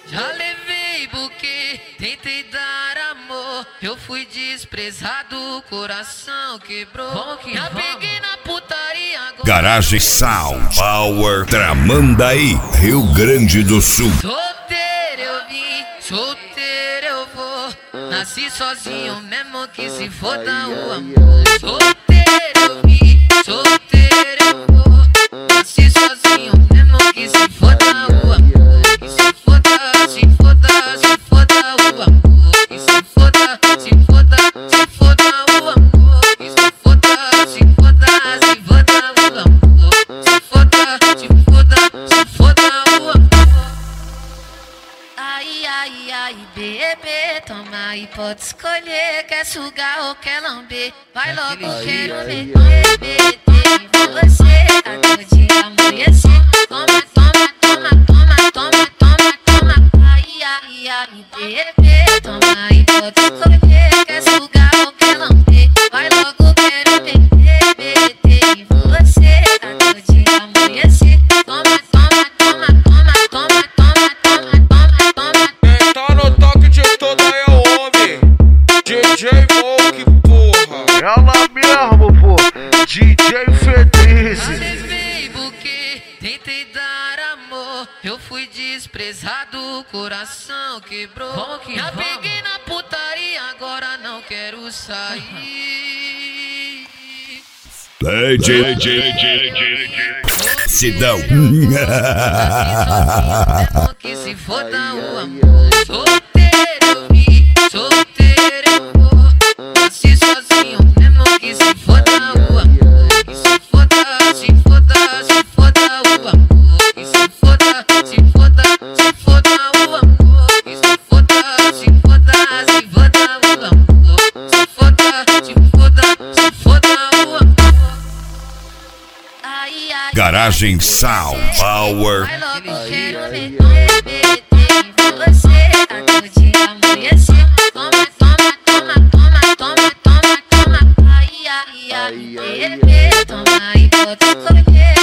Já levei buquê, tentei dar amor. Eu fui desprezado, o coração quebrou. Já peguei na putaria agora. Garagem Sound Power Tramandaí, Rio Grande do Sul. Solteiro eu vim, solteiro eu vou. Nasci sozinho mesmo que se foda o amor. Solteiro eu vim, solteiro eu vou. Nasci sozinho mesmo que se foda o amor. Que se foda, se foda, se foda o amor. Que se foda, se foda, se foda o amor. Que se foda, se foda, se foda o amor. Se foda, se foda, se foda o amor. Ai, ai, ai, bebê, toma aí, pode escolher. Quer sugar ou quer lamber? Vai logo, quero meter em você até o dia amanhecer. Toma, toma, toma, toma, toma, toma, toma. Ai, ai, ai, bebê, toma aí, pode escolher. Quer sugar ou quer lamber? Vai logo, quero meter em você até o dia amanhecer. Toma, toma, toma, toma, toma, toma, toma, toma, toma. Quem tá no toque de toda é o homem, DJ Monk, porra. Ela mesmo, pô, DJ Fedrice. Já levei buquê, tentei dar amor. Eu fui desprezado, o coração quebrou. Já peguei na putaria, agora não quero sair. Sidão. Que se foda o amor. Solteiro eu vim, solteiro eu vou. Nasci sozinho mesmo que se foda o amor. Que se foda, se foda, se foda o amor. Que se foda, se foda, se foda o amor. Que se foda, se foda, se foda o amor. Se foda, se foda, se foda o amor. Ai, ai, Garagem Sound Power. vai logo, quero meter em você até o dia amanhecer. Toma, toma, toma, toma, toma, toma, toma. Ai, ai, ai, bebê, toma aí, pode escolher.